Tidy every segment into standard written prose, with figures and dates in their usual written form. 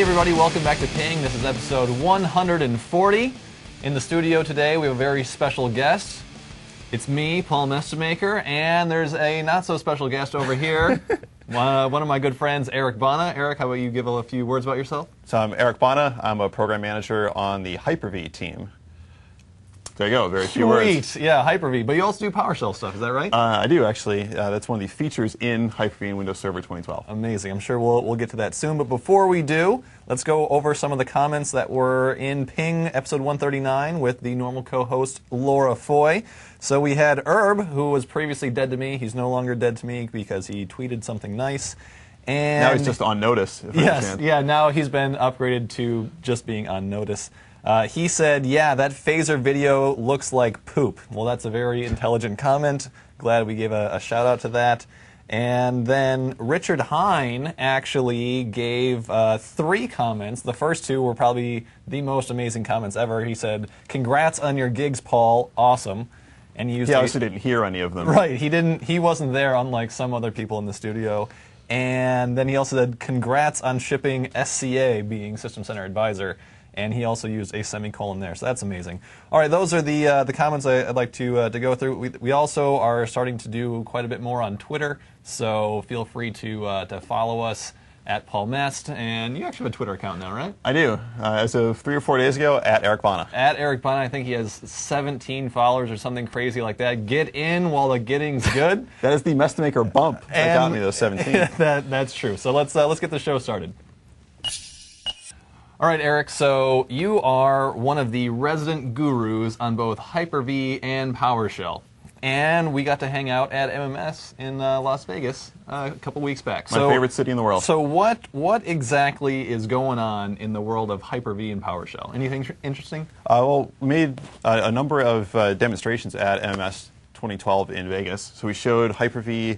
everybody, welcome back to Ping. This is episode 140. In the studio today, we have a very special guest. It's me, Paul Mestemaker, and there's a not-so-special guest over here, one of my good friends, Eric Bana. Eric, how about you give a few words about yourself? So I'm Eric Bana. I'm a program manager on the Hyper-V team. There you go, very few words. Sweet, yeah, Hyper-V. But you also do PowerShell stuff, is that right? I do, actually. That's one of the features in Hyper-V in Windows Server 2012. Amazing. I'm sure we'll get to that soon. But before we do, let's go over some of the comments that were in Ping episode 139 with the normal co-host Laura Foy. So we had Herb, who was previously dead to me. He's no longer dead to me because he tweeted something nice. And now he's just on notice. If I understand. Yeah, now he's been upgraded to just being on notice. He said, yeah, that phaser video looks like poop. Well, that's a very intelligent comment. Glad we gave a shout out to that. And then Richard Hine actually gave 3 comments. The first 2 were probably the most amazing comments ever. He said, congrats on your gigs, Paul. Awesome. And he obviously didn't hear any of them. Right. He wasn't there, unlike some other people in the studio. And then he also said, congrats on shipping SCA, being System Center Advisor. And he also used a semicolon there, so that's amazing. All right, those are the comments I'd like to go through. We also are starting to do quite a bit more on Twitter, so feel free to follow us at Paul Mest. And you actually have a Twitter account now, right? I do. As of 3 or 4 days ago, at Eric Bana. At Eric Bana, I think he has 17 followers or something crazy like that. Get in while the getting's good. That is the Mestemaker bump that got me those 17. That's true. So let's get the show started. All right, Eric, so you are one of the resident gurus on both Hyper-V and PowerShell. And we got to hang out at MMS in Las Vegas a couple weeks back. My favorite city in the world. So what exactly is going on in the world of Hyper-V and PowerShell? Anything interesting? Well, we made a number of demonstrations at MMS 2012 in Vegas. So we showed Hyper-V,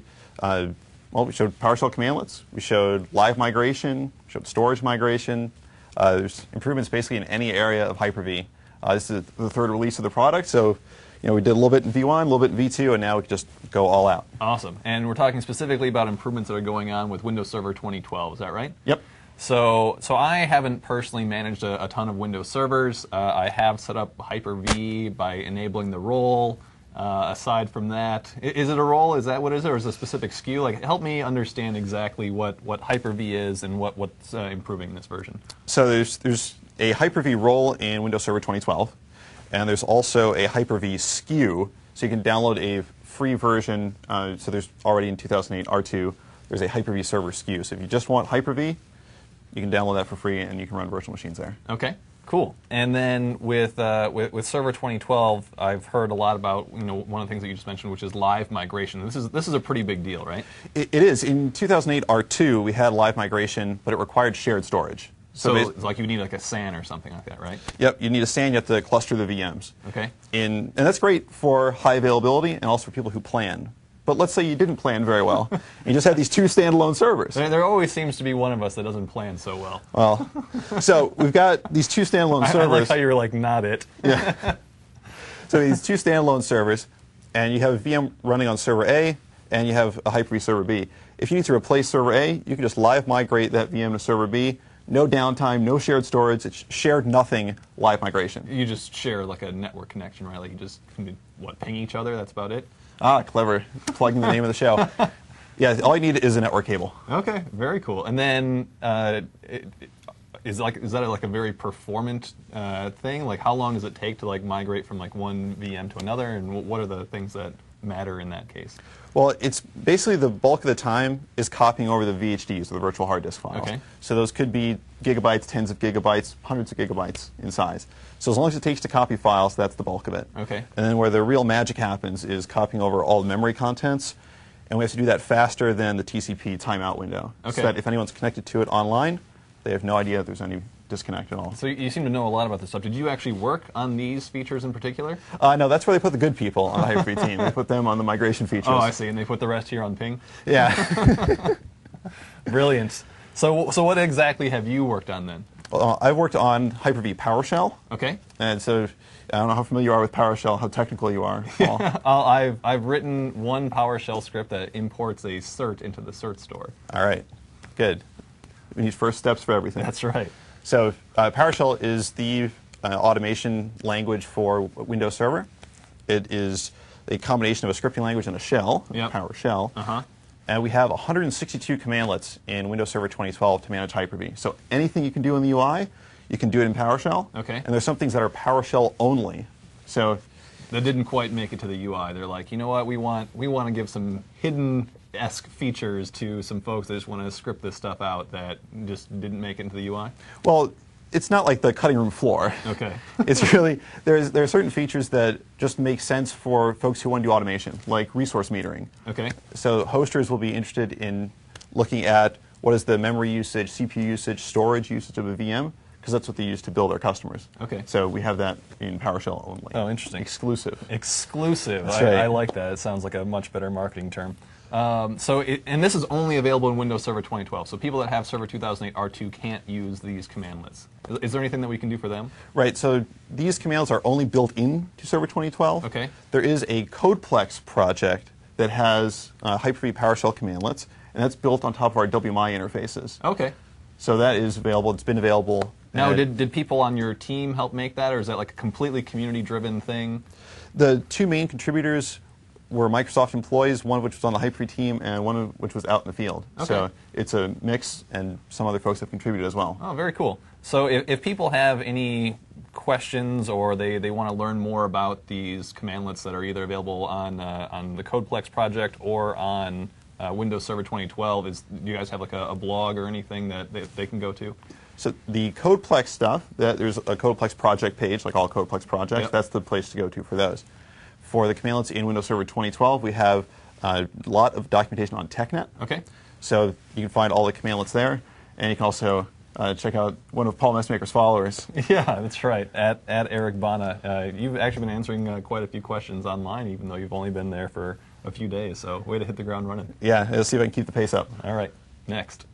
we showed PowerShell commandlets, we showed live migration, we showed storage migration. There's improvements basically in any area of Hyper-V. This is the 3rd release of the product, so we did a little bit in V1, a little bit in V2, and now we can just go all out. Awesome. And we're talking specifically about improvements that are going on with Windows Server 2012, is that right? Yep. So I haven't personally managed a ton of Windows servers. I have set up Hyper-V by enabling the role. Aside from that, is it a role? Is that what it is, or is it a specific SKU? Like, help me understand exactly what Hyper-V is and what's improving in this version. So there's a Hyper-V role in Windows Server 2012, and there's also a Hyper-V SKU. So you can download a free version. So there's already in 2008 R2, there's a Hyper-V server SKU. So if you just want Hyper-V, you can download that for free, and you can run virtual machines there. Okay. Cool. And then with Server 2012, I've heard a lot about one of the things that you just mentioned, which is live migration. This is a pretty big deal, right? It is. In 2008 R2, we had live migration, but it required shared storage. So it's like you need like a SAN or something like that, right? Yep. You need a SAN. You have to cluster the VMs. Okay. And that's great for high availability and also for people who plan. But let's say you didn't plan very well. You just have these 2 standalone servers. There always seems to be one of us that doesn't plan so well. Well, so we've got these 2 standalone servers. I like how you're like, not it. Yeah. So these 2 standalone servers, and you have a VM running on server A, and you have a Hyper-V server B. If you need to replace server A, you can just live migrate that VM to server B. No downtime, no shared storage. It's shared nothing live migration. You just share like a network connection, right? Like you just ping each other. That's about it. Ah, clever. Plugging the name of the show. Yeah, all you need is a network cable. Okay, very cool. And then is that like a very performant thing? Like how long does it take to like migrate from like one VM to another, and what are the things that matter in that case? Well, it's basically the bulk of the time is copying over the VHDs, or the virtual hard disk files. Okay. So those could be gigabytes, tens of gigabytes, hundreds of gigabytes in size. So as long as it takes to copy files, that's the bulk of it. Okay. And then where the real magic happens is copying over all the memory contents, and we have to do that faster than the TCP timeout window. Okay. So that if anyone's connected to it online, they have no idea if there's any disconnect at all. So you seem to know a lot about this stuff. Did you actually work on these features in particular? No, that's where they put the good people on the Hyper-V team. They put them on the migration features. Oh, I see. And they put the rest here on Ping? Yeah. Brilliant. So what exactly have you worked on then? I've worked on Hyper-V PowerShell. Okay. And so I don't know how familiar you are with PowerShell, how technical you are, Paul. I've written one PowerShell script that imports a cert into the cert store. All right. Good. We need first steps for everything. That's right. So PowerShell is the automation language for Windows Server. It is a combination of a scripting language and a shell, PowerShell. And we have 162 commandlets in Windows Server 2012 to manage Hyper-V. So anything you can do in the UI, you can do it in PowerShell. Okay. And there's some things that are PowerShell only. So that didn't quite make it to the UI. They're like, you know what, we want to give some hidden-esque features to some folks that just want to script this stuff out that just didn't make it into the UI? Well, it's not like the cutting room floor. Okay. It's really, there are certain features that just make sense for folks who want to do automation, like resource metering. Okay. So hosters will be interested in looking at what is the memory usage, CPU usage, storage usage of a VM, because that's what they use to build our customers. Okay. So we have that in PowerShell only. Oh, interesting. Exclusive. Exclusive. That's right. I like that. It sounds like a much better marketing term. And this is only available in Windows Server 2012. So people that have Server 2008 R2 can't use these commandlets. Is there anything that we can do for them? Right. So these commandlets are only built into Server 2012. Okay. There is a CodePlex project that has Hyper-V PowerShell commandlets, and that's built on top of our WMI interfaces. Okay. So that is available. It's been available. Now, did people on your team help make that, or is that like a completely community-driven thing? The two main contributors were Microsoft employees, one of which was on the Hyper-V team and one of which was out in the field. Okay. So it's a mix, and some other folks have contributed as well. Oh, very cool. So if people have any questions or they want to learn more about these commandlets that are either available on the CodePlex project or on Windows Server 2012, do you guys have like a blog or anything that they can go to? So the CodePlex stuff, there's a CodePlex project page, like all CodePlex projects. Yep. That's the place to go to for those. For the commandlets in Windows Server 2012, we have a lot of documentation on TechNet. Okay. So you can find all the commandlets there, and you can also check out one of Paul Messmaker's followers. Yeah, that's right, at Eric Bana. You've actually been answering quite a few questions online, even though you've only been there for a few days, so way to hit the ground running. Yeah, let's see if I can keep the pace up. All right, next.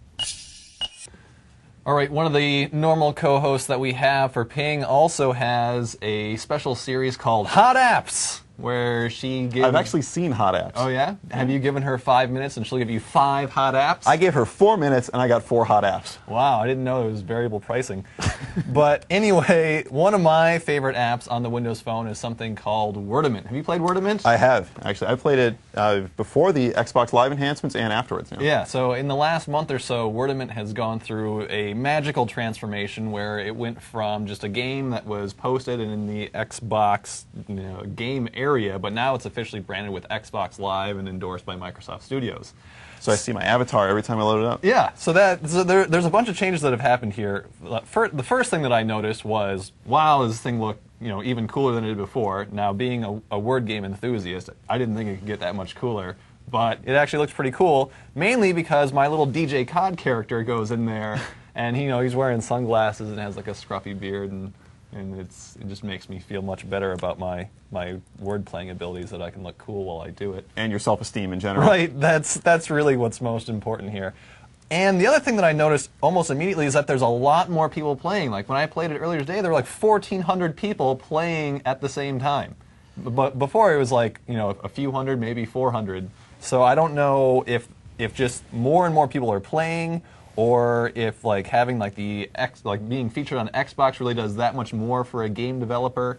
All right, one of the normal co-hosts that we have for Ping also has a special series called Hot Apps, where she gives... I've actually seen Hot Apps. Oh, yeah? Have you given her 5 minutes and she'll give you 5 hot apps? I gave her 4 minutes, and I got 4 hot apps. Wow, I didn't know it was variable pricing. But anyway, one of my favorite apps on the Windows Phone is something called Wordament. Have you played Wordament? I have, actually. I played it before the Xbox Live enhancements and afterwards. You know? Yeah, so in the last month or so, Wordament has gone through a magical transformation where it went from just a game that was posted in the Xbox game area, but now it's officially branded with Xbox Live and endorsed by Microsoft Studios. So I see my avatar every time I load it up. Yeah, so there's a bunch of changes that have happened here. The first thing that I noticed was, wow, does this thing look even cooler than it did before. Now, being a word game enthusiast, I didn't think it could get that much cooler, but it actually looks pretty cool, mainly because my little DJ COD character goes in there, and he's wearing sunglasses and has like a scruffy beard, and it just makes me feel much better about my word playing abilities, that I can look cool while I do it. And your self-esteem in general. Right, that's really what's most important here. And the other thing that I noticed almost immediately is that there's a lot more people playing. Like when I played it earlier today, there were like 1,400 people playing at the same time. But before it was like a few hundred, maybe 400. So I don't know if just more and more people are playing, or if like having like being featured on Xbox really does that much more for a game developer.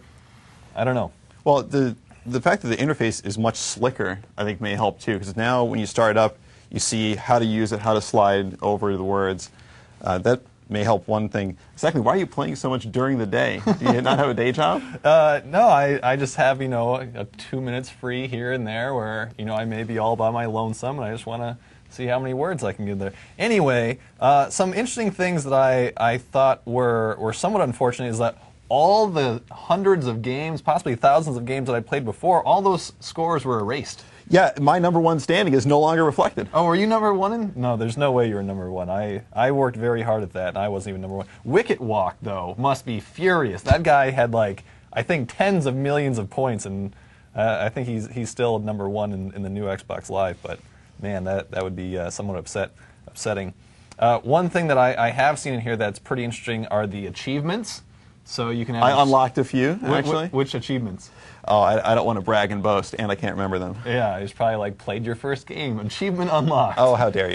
I don't know. Well, the fact that the interface is much slicker, I think, may help too, because now when you start up, you see how to use it, how to slide over the words. That may help one thing. Exactly, why are you playing so much during the day? Do you not have a day job? No, I just have, a 2 minutes free here and there where, I may be all by my lonesome and I just want to see how many words I can get there. Anyway, some interesting things that I thought were somewhat unfortunate is that all the hundreds of games, possibly thousands of games that I played before, all those scores were erased. Yeah, my #1 standing is no longer reflected. Oh, were you #1? No, there's no way you were #1. I worked very hard at that, and I wasn't even #1. Wicket Walk, though, must be furious. That guy had, I think tens of millions of points, and I think he's still #1 in the new Xbox Live, but man, that would be somewhat upsetting. One thing that I have seen in here that's pretty interesting are the achievements. So you can have... I unlocked a few, actually. Which achievements? Oh, I don't want to brag and boast, and I can't remember them. Yeah, it's probably like, played your first game, achievement unlocked. Oh, how dare you.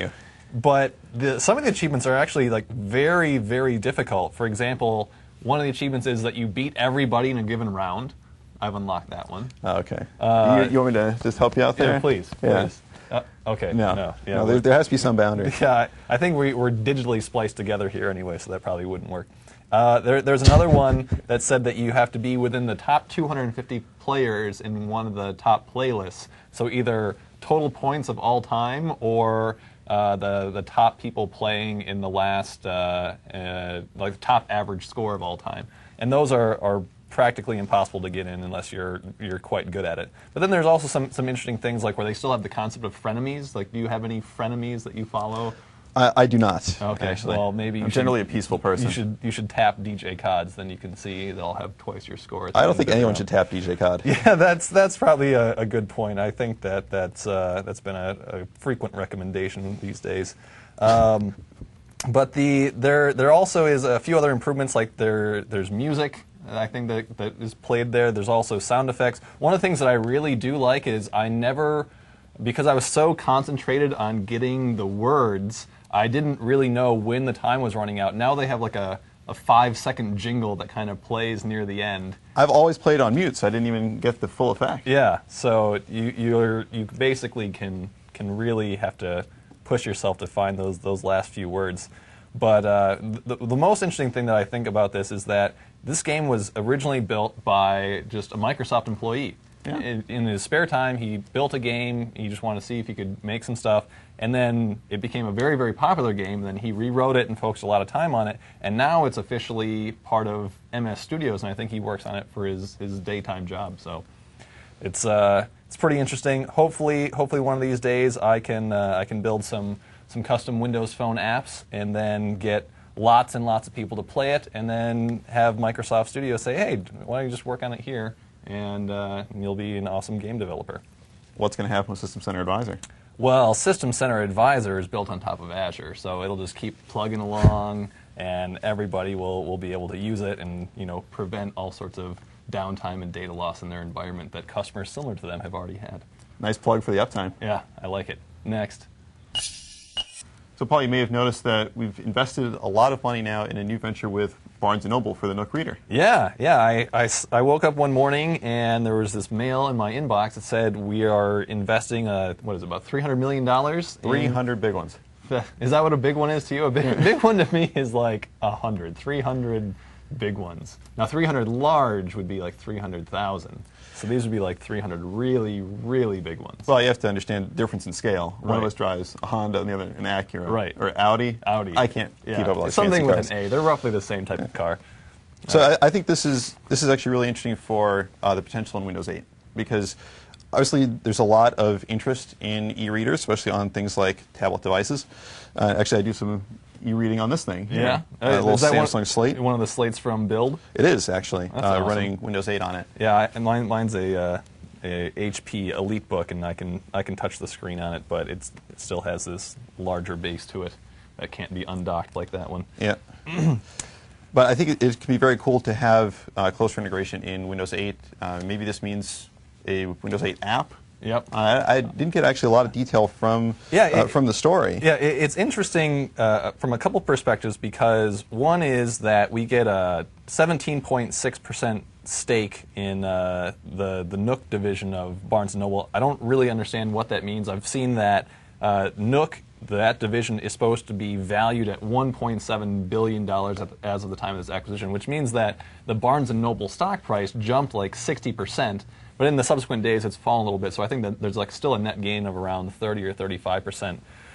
But some of the achievements are actually like very, very difficult. For example, one of the achievements is that you beat everybody in a given round. I've unlocked that one. Oh, okay. You want me to just help you out there? Yeah, please. Yeah. Please. Okay. No. Yeah, No, there has to be some boundary. yeah, I think we're digitally spliced together here anyway, so that probably wouldn't work. There's another one that said that you have to be within the top 250 players in one of the top playlists. So either total points of all time or the top people playing in the last, like top average score of all time. And those are practically impossible to get in unless you're quite good at it. But then there's also some interesting things like where they still have the concept of frenemies. Like, do you have any frenemies that you follow? I do not. Okay, actually. well maybe I'm generally a peaceful person. You should tap DJ Cods, then you can see they'll have twice your score. I don't think anyone should tap DJ Cod. Yeah, that's probably a good point. I think that's been a frequent recommendation these days. But there also is a few other improvements, like there's music. I think that is played there. There's also sound effects. One of the things that I really do like is because I was so concentrated on getting the words, I didn't really know when the time was running out. Now they have like a 5-second jingle that kind of plays near the end. I've always played on mute, so I didn't even get the full effect. Yeah, so you basically can really have to push yourself to find those last few words. But the most interesting thing that I think about this is that this game was originally built by just a Microsoft employee. Yeah. In his spare time, he built a game. He just wanted to see if he could make some stuff. And then it became a very, very popular game. Then he rewrote it and focused a lot of time on it. And now it's officially part of MS Studios, and I think he works on it for his daytime job. So it's pretty interesting. Hopefully one of these days I can build some custom Windows Phone apps and then get lots and lots of people to play it, and then have Microsoft Studios say, hey, why don't you just work on it here, and you'll be an awesome game developer. What's going to happen with System Center Advisor? Well, System Center Advisor is built on top of Azure, so it'll just keep plugging along, and everybody will be able to use it and prevent all sorts of downtime and data loss in their environment that customers similar to them have already had. Nice plug for the uptime. Yeah, I like it. Next. So, Paul, you may have noticed that we've invested a lot of money now in a new venture with Barnes & Noble for the Nook Reader. Yeah. I woke up one morning and there was this mail in my inbox that said we are investing, about $300 million? 300 big ones. Is that what a big one is to you? A big one to me is like 100. 300 big ones. Now, 300 large would be like 300,000. So these would be like 300 really, really big ones. Well, you have to understand the difference in scale. One of Right. us drives a Honda and the other an Acura. Right. Or Audi. Audi. I can't keep up with all those something fancy with cars. an A. They're roughly the same type of car. So I think this is actually really interesting for the potential in Windows 8, because obviously there's a lot of interest in e-readers, especially on things like tablet devices. Actually, I do some e-reading on this thing. Yeah. A little Is that Samsung Slate. One of the slates from Build? It is, actually, awesome. running Windows 8 on it. Yeah, and mine's a HP EliteBook, and I can touch the screen on it, but it still has this larger base to it that can't be undocked like that one. Yeah. But I think it can be very cool to have closer integration in Windows 8. Maybe this means a Windows 8 app. Yep. I didn't get actually a lot of detail from the story. Yeah, it's interesting from a couple perspectives, because one is that we get a 17.6% stake in the Nook division of Barnes & Noble. I don't really understand what that means. I've seen that Nook, that division, is supposed to be valued at $1.7 billion as of the time of this acquisition, which means that the Barnes & Noble stock price jumped like 60%. But in the subsequent days, it's fallen a little bit. So I think that there's like still a net gain of around 30 or 35%.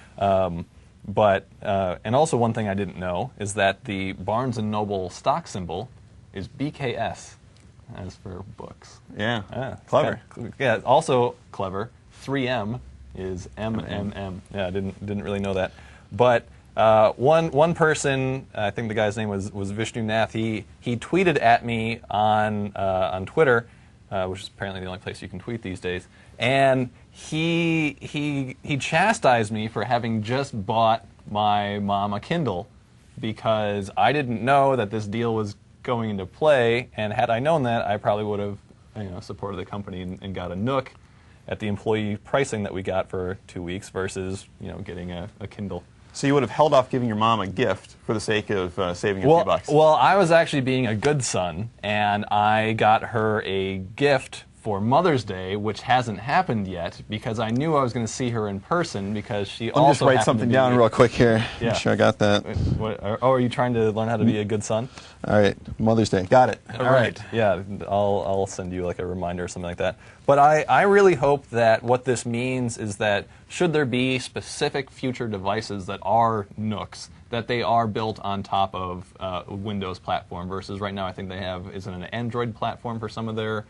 And also one thing I didn't know is that the Barnes & Noble stock symbol is BKS, as for books. Yeah, clever. Yeah, also clever. 3M is MMM. Yeah, I didn't really know that. But one person, I think the guy's name was Vishnu Nath. He tweeted at me on Twitter, which is apparently the only place you can tweet these days, and he chastised me for having just bought my mom a Kindle, because I didn't know that this deal was going into play, and had I known that, I probably would have supported the company and got a Nook at the employee pricing that we got for 2 weeks versus getting a Kindle. So you would have held off giving your mom a gift for the sake of saving a few bucks. Well, I was actually being a good son, and I got her a gift for Mother's Day, which hasn't happened yet, because I knew I was going to see her in person, because she Let me also just write happened something to be down real quick here. Yeah. Make sure I got that. Are you trying to learn how to be a good son? All right, Mother's Day. Got it. All right. Yeah, I'll send you like a reminder or something like that. But I really hope that what this means is that should there be specific future devices that are Nooks, that they are built on top of a Windows platform versus right now I think they have is it an Android platform for some of their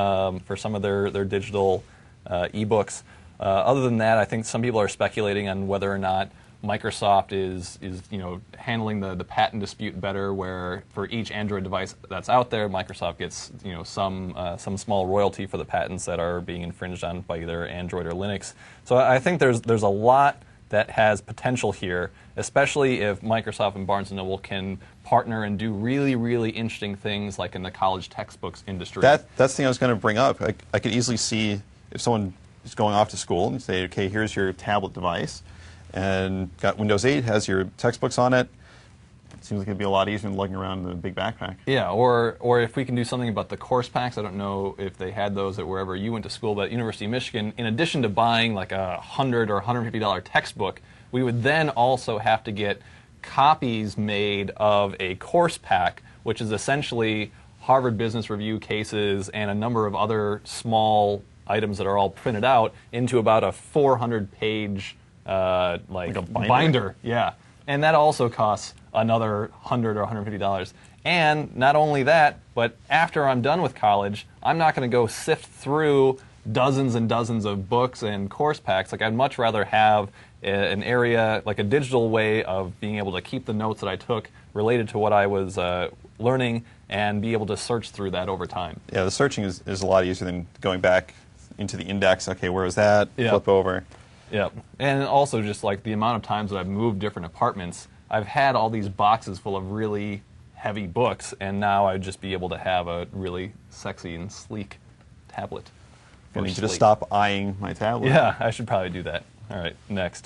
digital ebooks. Other than that, I think some people are speculating on whether or not Microsoft is handling the patent dispute better, where for each Android device that's out there, Microsoft gets some small royalty for the patents that are being infringed on by either Android or Linux. So I think there's a lot that has potential here, especially if Microsoft and Barnes & Noble can partner and do really, really interesting things like in the college textbooks industry. That's the thing I was going to bring up. I could easily see if someone is going off to school and say, okay, here's your tablet device, and got Windows 8, has your textbooks on it. It seems like it'd be a lot easier than lugging around in a big backpack. Yeah, or if we can do something about the course packs. I don't know if they had those at wherever you went to school, but at University of Michigan, in addition to buying like a $100 or $150 textbook, we would then also have to get copies made of a course pack, which is essentially Harvard Business Review cases and a number of other small items that are all printed out into about a 400-page like a binder. Yeah, and that also costs another $100 or $150. And not only that, but after I'm done with college, I'm not going to go sift through dozens and dozens of books and course packs. Like, I'd much rather have an area, like a digital way of being able to keep the notes that I took related to what I was learning and be able to search through that over time. Yeah, the searching is a lot easier than going back into the index. Okay, where was that? Yeah. Flip over. Yeah, and also just like the amount of times that I've moved different apartments, I've had all these boxes full of really heavy books, and now I'd just be able to have a really sexy and sleek tablet. I need you to stop eyeing my tablet. Yeah, I should probably do that. All right, next.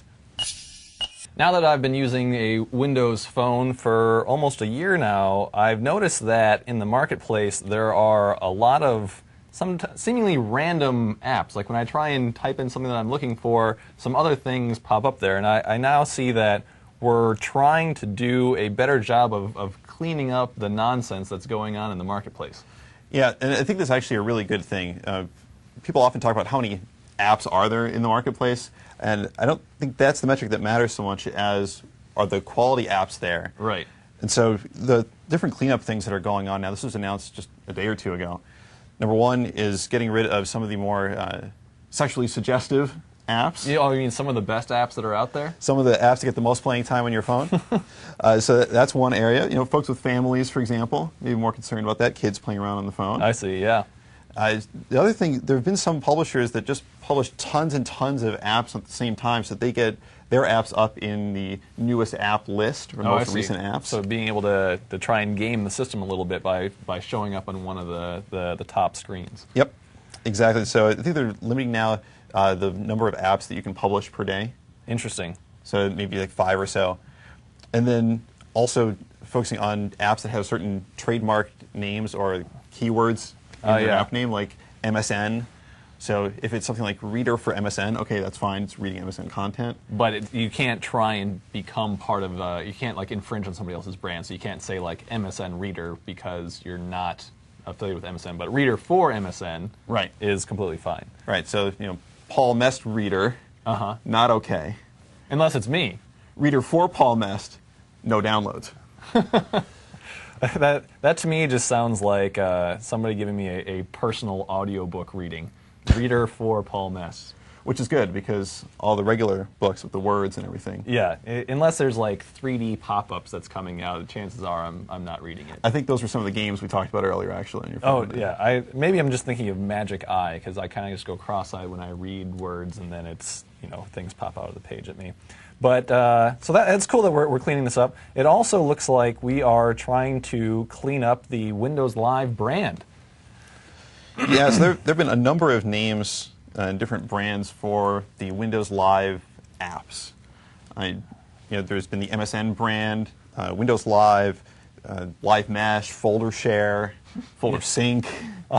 Now that I've been using a Windows phone for almost a year now, I've noticed that in the marketplace there are a lot of some seemingly random apps. Like when I try and type in something that I'm looking for, some other things pop up there. And I now see that we're trying to do a better job of cleaning up the nonsense that's going on in the marketplace. Yeah, and I think that's actually a really good thing. People often talk about how many apps are there in the marketplace, and I don't think that's the metric that matters so much as are the quality apps there. Right. And so the different cleanup things that are going on now, this was announced just a day or two ago. Number one is getting rid of some of the more sexually suggestive apps. You mean some of the best apps that are out there? Some of the apps that get the most playing time on your phone. So that's one area. You know, folks with families, for example, maybe more concerned about that, kids playing around on the phone. I see, yeah. The other thing, there have been some publishers that just publish tons and tons of apps at the same time so that they get their apps up in the newest app list or most recent apps. So being able to try and game the system a little bit by showing up on one of the top screens. Yep, exactly. So I think they're limiting now the number of apps that you can publish per day. Interesting. So maybe like 5 or so. And then also focusing on apps that have certain trademarked names or keywords in their app name, like MSN. So if it's something like Reader for MSN, okay, that's fine. It's reading MSN content. But you can't try and become part of you can't like infringe on somebody else's brand. So you can't say like MSN Reader because you're not affiliated with MSN. But Reader for MSN is completely fine. Right. So, you know, Paul Mest Reader, not okay. Unless it's me. Reader for Paul Mest, no downloads. That to me just sounds like somebody giving me a personal audiobook reading. Reader for Paul Mest. Which is good because all the regular books with the words and everything. Yeah, unless there's like 3D pop-ups that's coming out, chances are I'm not reading it. I think those were some of the games we talked about earlier, actually. On your phone. Oh, yeah. Maybe I'm just thinking of Magic Eye because I kind of just go cross-eyed when I read words and then it's, things pop out of the page at me. But so that's cool that we're cleaning this up. It also looks like we are trying to clean up the Windows Live brand. Yeah, so there have been a number of names and different brands for the Windows Live apps. there's been the MSN brand, Windows Live, Live Mesh, Folder Share, Folder Sync.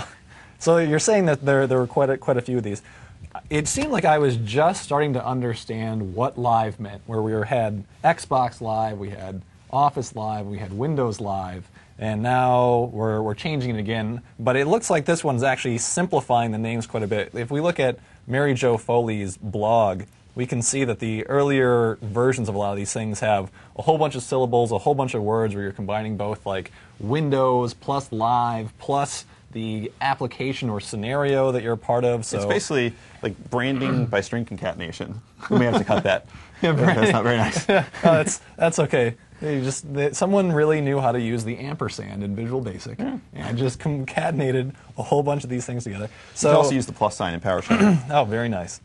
So you're saying that there were quite a few of these. It seemed like I was just starting to understand what Live meant, where we had Xbox Live, we had Office Live, we had Windows Live, and now we're changing it again. But it looks like this one's actually simplifying the names quite a bit. If we look at Mary Jo Foley's blog, we can see that the earlier versions of a lot of these things have a whole bunch of syllables, a whole bunch of words where you're combining both like Windows plus Live plus the application or scenario that you're a part of. So it's basically like branding by string concatenation. We may have to cut that. That's not very nice. That's okay. Someone really knew how to use the ampersand in Visual Basic and just concatenated a whole bunch of these things together. So you can also use the plus sign in PowerShell. Oh, very nice.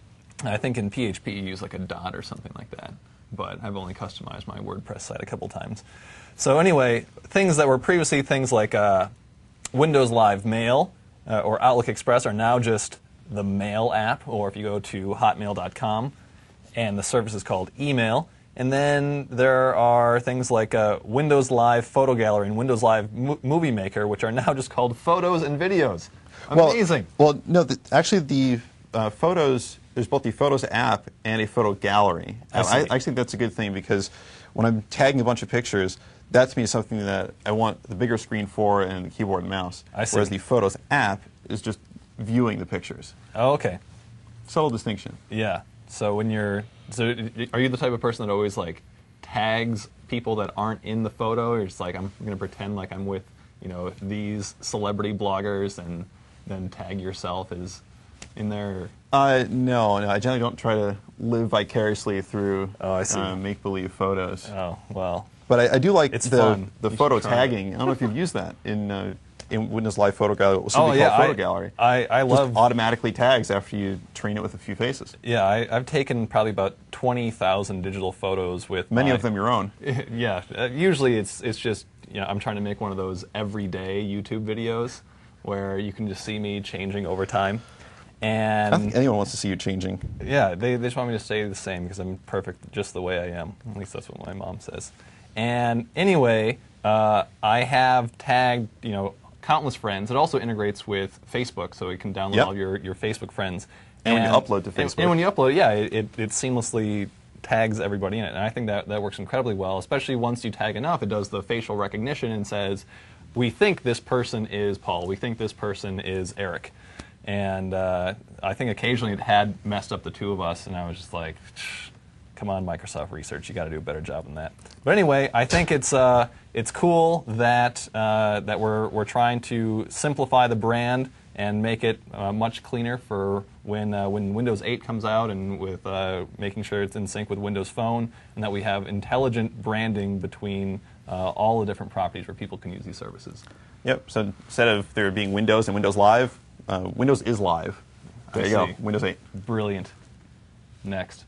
I think in PHP you use like a dot or something like that, but I've only customized my WordPress site a couple times. So anyway, things that were previously things like Windows Live Mail or Outlook Express are now just the Mail app, or if you go to hotmail.com, and the service is called Email. And then there are things like Windows Live Photo Gallery and Windows Live Movie Maker, which are now just called Photos and Videos. Amazing. Well, no, actually the Photos, there's both the Photos app and a photo gallery. I think that's a good thing because when I'm tagging a bunch of pictures, that to me is something that I want the bigger screen for and the keyboard and mouse. Whereas the Photos app is just viewing the pictures. Oh, okay. Subtle distinction. Yeah. So when are you the type of person that always like tags people that aren't in the photo? Or just like I'm going to pretend like I'm with these celebrity bloggers and then tag yourself as in there? No, I generally don't try to live vicariously through make-believe photos. Oh, well. But I do like fun. The photo tagging. I don't know if you've used that in Windows Live Photo Gallery. It was something called Photo Gallery. I love just automatically tags after you train it with a few faces. Yeah, I've taken probably about 20,000 digital photos with many of them your own. Yeah, usually it's just I'm trying to make one of those everyday YouTube videos where you can just see me changing over time. And I don't think anyone wants to see you changing. Yeah, they just want me to stay the same because I'm perfect just the way I am. At least that's what my mom says. And anyway, I have tagged countless friends. It also integrates with Facebook, so you can download all your Facebook friends. And when you upload to Facebook. And when you upload, yeah, it seamlessly tags everybody in it. And I think that works incredibly well, especially once you tag enough. It does the facial recognition and says, we think this person is Paul. We think this person is Eric. And I think occasionally it had messed up the two of us, and I was just like, come on, Microsoft Research, you got to do a better job than that. But anyway, I think it's cool that that we're trying to simplify the brand and make it much cleaner for when Windows 8 comes out, and with making sure it's in sync with Windows Phone, and that we have intelligent branding between all the different properties where people can use these services. Yep. So instead of there being Windows and Windows Live, Windows is Live. There you go. Windows 8. Brilliant. Next.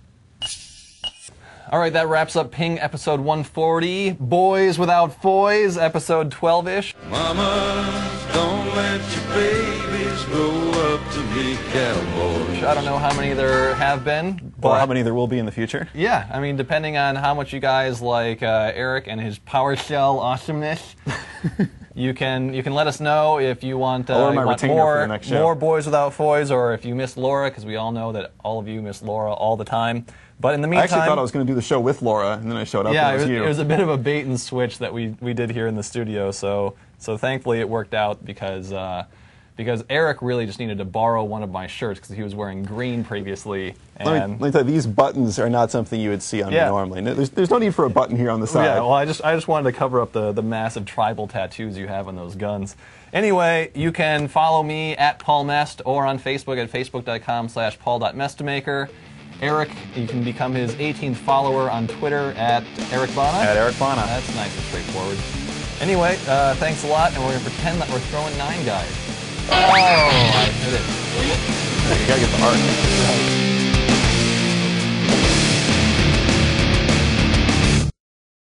All right, that wraps up Ping episode 140. Boys Without Foys, episode 12-ish. Mama, don't let your babies grow up to be cowboys. I don't know how many there have been, but or how many there will be in the future. Yeah, I mean, depending on how much you guys like Eric and his PowerShell awesomeness, you can let us know if you want, more Boys Without Foys, or if you miss Laura, because we all know that all of you miss Laura all the time. But in the meantime, I actually thought I was going to do the show with Laura, and then I showed up. Yeah, and it was a bit of a bait and switch that we did here in the studio. So thankfully it worked out because Eric really just needed to borrow one of my shirts because he was wearing green previously. And let me tell you, these buttons are not something you would see on me normally. There's no need for a button here on the side. Yeah, well, I just wanted to cover up the massive tribal tattoos you have on those guns. Anyway, you can follow me at Paul Mest or on Facebook at facebook.com/paul.mestmaker. Eric, you can become his 18th follower on Twitter at Eric Bana. At Eric Bana. That's nice and straightforward. Anyway, thanks a lot, and we're going to pretend that we're throwing 9 guys. Oh, I did it. You gotta get the heart.